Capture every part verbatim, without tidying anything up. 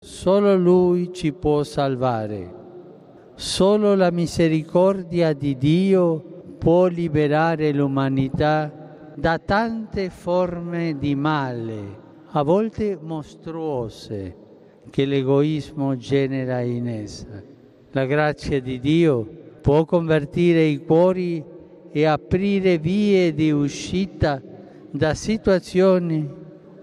Solo Lui ci può salvare. Solo la misericordia di Dio può liberare l'umanità da tante forme di male, a volte mostruose, che l'egoismo genera in essa. La grazia di Dio può convertire i cuori e aprire vie di uscita da situazioni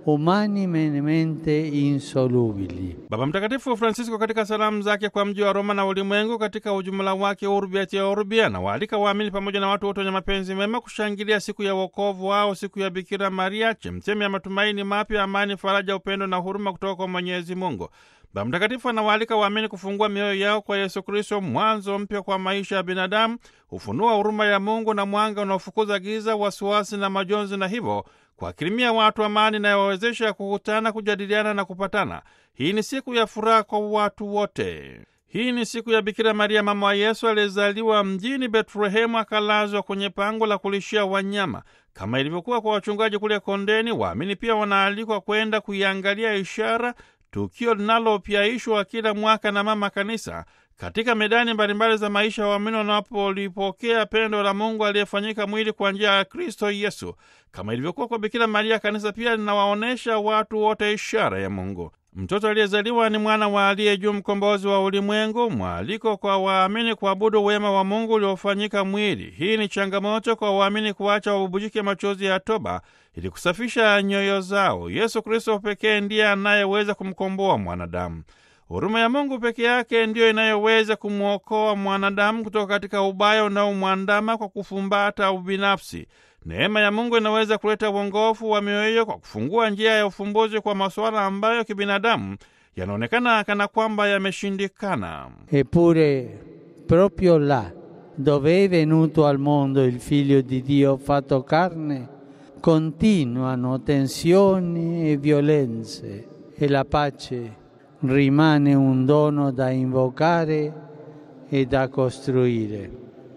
umanamente insolubili. Baba Mtakatifu Francisco katika salamu zake kwa mji wa Roma na ulimwengu katika ujumla wake Urbi et Orbi anawaalika waamini pamoja na watu wote wenye mapenzi mema kushangilia siku ya wokovu wao, siku ya Bikira Maria, chemchemi ya matumaini mapya, amani, faraja, upendo na huruma kutoka kwa Mwenyezi Mungu. Baba Mtakatifu anawaalika waamini kufungua mioyo yao kwa Yesu Kristo, mwanzo mpya kwa maisha ya binadamu, ufunua huruma ya Mungu na mwanga unaofukuza giza, wasiwasi na majonzi, na hivyo kuwakirimia watu amani inayowawezesha kukutana, kujadiliana na kupatana. Hii ni siku ya furaha kwa watu wote. Hii ni siku ya Bikira Maria, mama wa Yesu, aliyezaliwa mjini Betlehemu, akalazwa kwenye pango la kulishia wanyama. Kama ilivyokuwa kwa wachungaji kule kondeni, waamini pia wanaalikwa kwenda kuiangalia ishara, tukio linalopyaishwa kila mwaka na Mama Kanisa katika medani mbalimbali za maisha ya waamini wanapolipokea pendo la Mungu aliyefanyika mwili kwa njia ya Kristo Yesu. Kama ilivyokuwa kwa Bikira Maria, Kanisa pia linawaonesha watu wote ishara ya Mungu. Mtoto aliyezaliwa ni mwana wa aliye juu, mkombozi wa ulimwengu. Mwaliko kwa waamini kuabudu wema wa Mungu uliofanyika mwili. Hii ni changamoto kwa waamini kuacha wabubujike machozi ya toba ili kusafisha nyoyo zao. Yesu Kristo pekee ndiye anayeweza kumkomboa mwanadamu. Huruma ya Mungu peke yake ndiyo inayoweza kumwokoa mwanadamu kutoka katika ubaya unaomwandama kwa kufumbata ubinafsi. Neema ya Mungu inaweza kuleta uongofu wa mioyo kwa kufungua njia ya ufumbuzi kwa masuala ambayo kibinadamu yanaonekana kana kwamba yameshindikana. Eppure proprio là dove è venuto al mondo il Figlio di Dio fatto carne, continuano tensioni e violenze, e la pace rimane un dono da invocare e da costruire.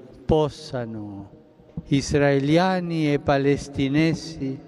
Possano israeliani e palestinesi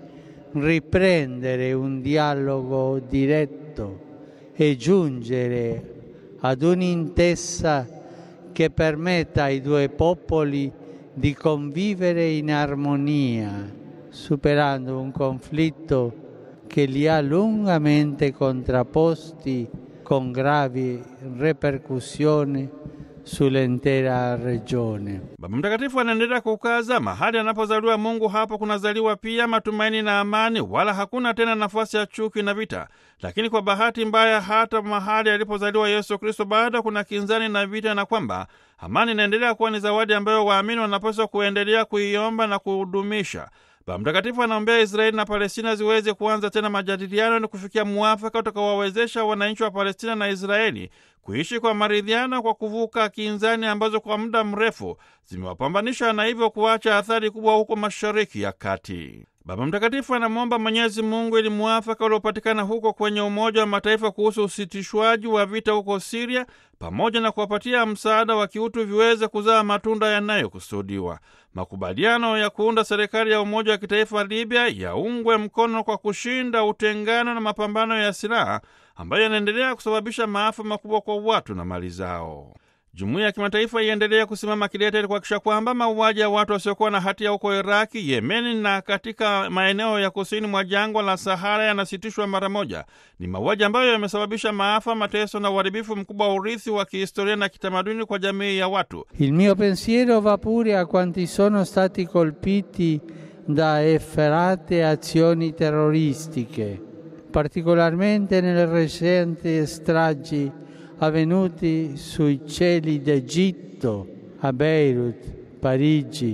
riprendere un dialogo diretto e giungere ad un'intesa che permetta ai due popoli di convivere in armonia, superando un conflitto che li ha lungamente contrapposti con gravi repercussioni sull'intera regione. Baba Mtakatifu anaendelea kukaza, mahali anapozaliwa Mungu hapo kunazaliwa pia matumaini na amani, wala hakuna tena nafasi ya chuki na vita. Lakini kwa bahati mbaya, hata mahali alipozaliwa Yesu Kristo bado kuna kinzani na vita, na kwamba amani inaendelea kuwa ni zawadi ambayo waamini wanapaswa kuendelea kuiomba na kudumisha. Baba Mtakatifu anaombea Israeli na Palestina ziweze kuanza tena majadiliano na kufikia muafaka utakaowawezesha wananchi wa Palestina na Israeli kuishi kwa maridhiano, kwa kuvuka kinzani ambazo kwa muda mrefu zimewapambanisha na hivyo kuacha athari kubwa huko Mashariki ya Kati. Baba Mtakatifu anamwomba Mwenyezi Mungu ili muafaka uliopatikana huko kwenye Umoja wa Mataifa kuhusu usitishwaji wa vita huko Siria, pamoja na kuwapatia msaada wa kiutu, viweze kuzaa matunda yanayokusudiwa. Makubaliano ya kuunda serikali ya umoja wa kitaifa Libya yaungwe mkono kwa kushinda utengano na mapambano ya silaha ambayo yanaendelea kusababisha maafa makubwa kwa watu na mali zao. Jumuiya ya kimataifa iendelea kusimama kidete ili kuhakikisha kwamba mauaji ya watu wasiokuwa na hatia huko Iraki, Yemeni na katika maeneo ya kusini mwa jangwa la Sahara yanasitishwa mara moja. Ni mauaji ambayo yamesababisha maafa, mateso na uharibifu mkubwa wa urithi wa kihistoria na kitamaduni kwa jamii ya watu. Il mio pensiero va pure a quanti sono stati colpiti da efferate azioni terroristiche, particolarmente nelle recenti stragi avvenuti sui cieli d'Egitto, a Beirut, Parigi,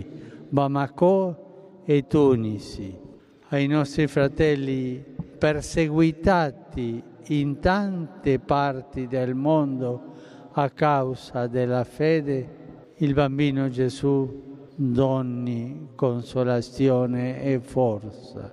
Bamako e Tunisi, ai nostri fratelli perseguitati in tante parti del mondo a causa della fede, il bambino Gesù doni consolazione e forza.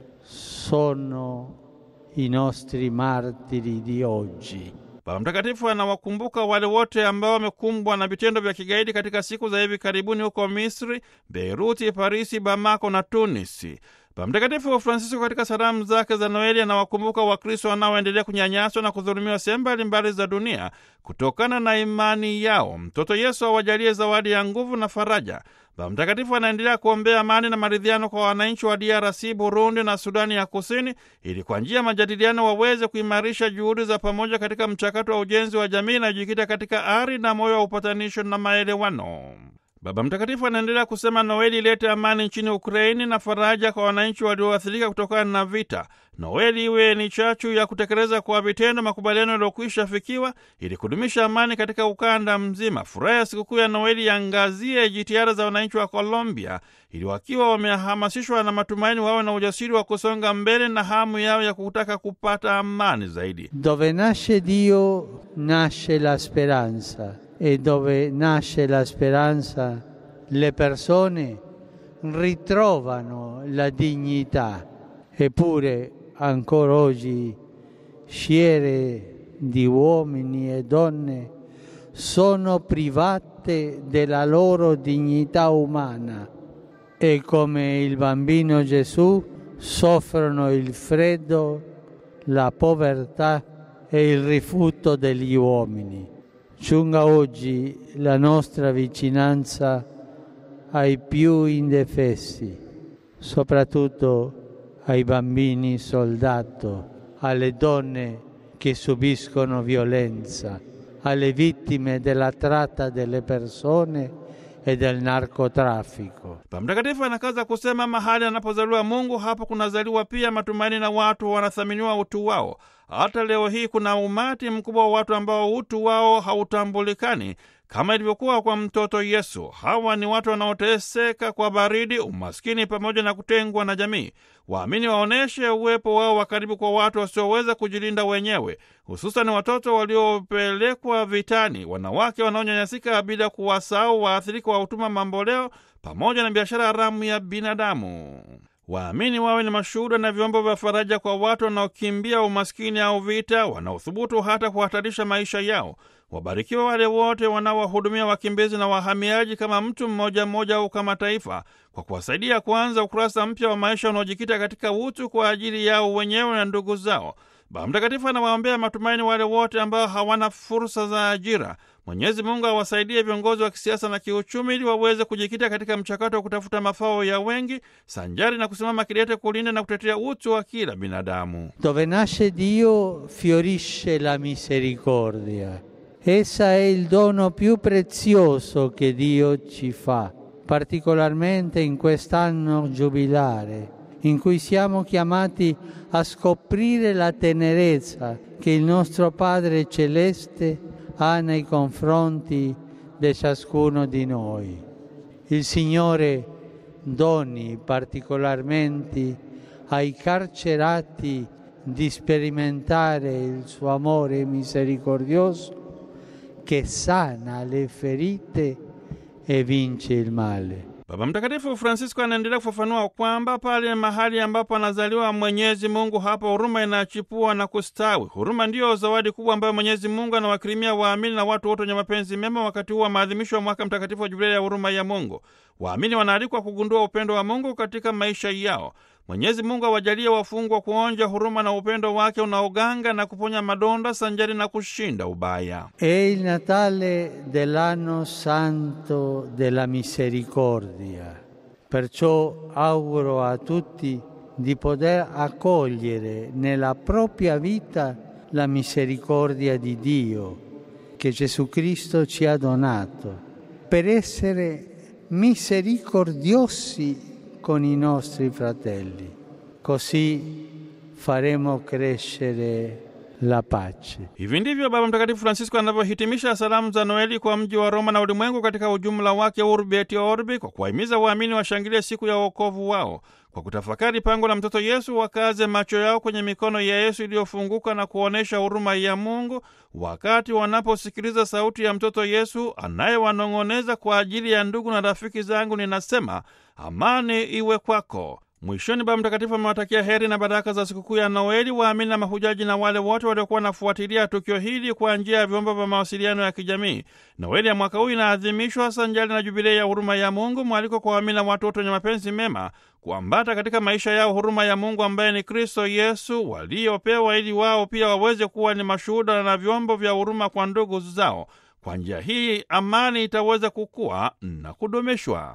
Sono i nostri martiri di oggi. Baba Mtakatifu anawakumbuka wale wote ambao wamekumbwa na vitendo vya kigaidi katika siku za hivi karibuni huko Misri, Beiruti, Parisi, Bamako na Tunisi. Baba Mtakatifu Francisco katika salamu zake za Noeli anawakumbuka Wakristo wanaoendelea kunyanyaswa na kudhulumiwa sehemu mbalimbali za dunia kutokana na imani yao. Mtoto Yesu awajalie zawadi ya nguvu na faraja. Baba Mtakatifu anaendelea kuombea amani na maridhiano kwa wananchi wa D R C, Burundi na Sudani ya Kusini, ili kwa njia ya majadiliano waweze kuimarisha juhudi za pamoja katika mchakato wa ujenzi wa jamii inayojikita katika ari na moyo wa upatanisho na maelewano. Baba Mtakatifu anaendelea kusema Noeli ilete amani nchini Ukraini na faraja kwa wananchi walioathirika kutokana na vita. Noeli iwe ni chachu ya kutekeleza kwa vitendo makubaliano yaliyokwisha fikiwa ili kudumisha amani katika ukanda mzima. Furaha ya sikukuu ya Noeli iangazie jitihada za wananchi wa Colombia ili wakiwa wamehamasishwa na matumaini wawe na ujasiri wa kusonga mbele na hamu yao ya kutaka kupata amani zaidi. Dove nasce Dio nasce la speranza. E dove nasce la speranza, le persone ritrovano la dignità. Eppure, ancora oggi, schiere di uomini e donne sono private della loro dignità umana e, come il bambino Gesù, soffrono il freddo, la povertà e il rifiuto degli uomini. Giunga oggi la nostra vicinanza ai più indefessi, soprattutto ai bambini soldato, alle donne che subiscono violenza, alle vittime della tratta delle persone e del narcotraffico. Baba Mtakatifu anakaza kusema mahali anapozaliwa Mungu, hapo kunazaliwa pia matumaini na watu wanathaminiwa utu wao. Hata leo hii kuna umati mkubwa wa watu ambao utu wao hautambulikani kama ilivyokuwa kwa mtoto Yesu. Hawa ni watu wanaoteseka kwa baridi, umaskini pamoja na kutengwa na jamii. Waamini waoneshe uwepo wao wa karibu kwa watu wasioweza kujilinda wenyewe, hususan watoto waliopelekwa vitani, wanawake wanaonyanyasika, bila kuwasahau waathirika wa utumwa mamboleo pamoja na biashara haramu ya binadamu. Waamini wawe ni mashuhuda na vyombo vya faraja kwa watu wanaokimbia umaskini au vita, wanaothubutu hata kuhatarisha maisha yao. Wabarikiwa wale wote wanaowahudumia wakimbizi na wahamiaji kama mtu mmoja mmoja au kama taifa, kwa kuwasaidia kuanza ukurasa mpya wa maisha unaojikita katika utu kwa ajili yao wenyewe na ndugu zao. Baba Mtakatifu anawaombea matumaini wale wote ambao hawana fursa za ajira. Mwenyezi Mungu awasaidie viongozi wa kisiasa na kiuchumi ili waweze kujikita katika mchakato wa kutafuta mafao ya wengi, sanjari na kusimama kidete kulinda na kutetea utu wa kila binadamu. Dove nasce Dio fiorisce la misericordia. Essa è il dono più prezioso che Dio ci fa, particolarmente in quest'anno giubilare, in cui siamo chiamati a scoprire la tenerezza che il nostro Padre Celeste ha nei confronti di ciascuno di noi. Il Signore doni particolarmente ai carcerati di sperimentare il suo amore misericordioso che sana le ferite e vince il male. Baba Mtakatifu Francisco anaendelea kufafanua kwamba pale mahali ambapo anazaliwa Mwenyezi Mungu, hapo huruma inachipua na kustawi. Huruma ndiyo zawadi kubwa ambayo Mwenyezi Mungu anawakirimia waamini na watu wote wenye mapenzi mema wakati huu wa maadhimisho ya mwaka mtakatifu wa Jubilei ya huruma ya Mungu. Waamini wanaalikwa kugundua upendo wa Mungu katika maisha yao. Mwenyezi Mungu awajalie wafungwa kuonja huruma na upendo wake unaoganga na kuponya madonda sanjari na kushinda ubaya. È il Natale dell'anno santo della misericordia. Perciò auguro a tutti di poter accogliere nella propria vita la misericordia di Dio che Gesù Cristo ci ha donato, per essere misericordiosi con i nostri fratelli. Così faremo crescere la pace. Hivi ndivyo Baba Mtakatifu Francisco anavyohitimisha salamu za Noeli kwa mji wa Roma na ulimwengu katika ujumla wake, Urbi et Orbi, kwa kuwahimiza waamini washangilie siku ya wokovu wao. Kwa kutafakari pango la mtoto Yesu, wakaze macho yao kwenye mikono ya Yesu iliyofunguka na kuonesha huruma ya Mungu, wakati wanaposikiliza sauti ya mtoto Yesu anayewanong'oneza, kwa ajili ya ndugu na rafiki zangu ninasema, amani iwe kwako. Mwishoni, Baba Mtakatifu amewatakia heri na baraka za sikukuu ya Noeli waamini na mahujaji na wale wote waliokuwa wanafuatilia tukio hili kwa njia ya vyombo vya mawasiliano ya kijamii. Noeli ya mwaka huu inaadhimishwa sanjali na jubilei ya huruma ya Mungu, mwaliko kwa waamini na watu wote wenye mapenzi mema kuambata katika maisha yao huruma ya Mungu ambaye ni Kristo Yesu, waliopewa ili wao pia waweze kuwa ni mashuhuda na vyombo vya huruma kwa ndugu zao. Kwa njia hii amani itaweza kukua na kudumishwa.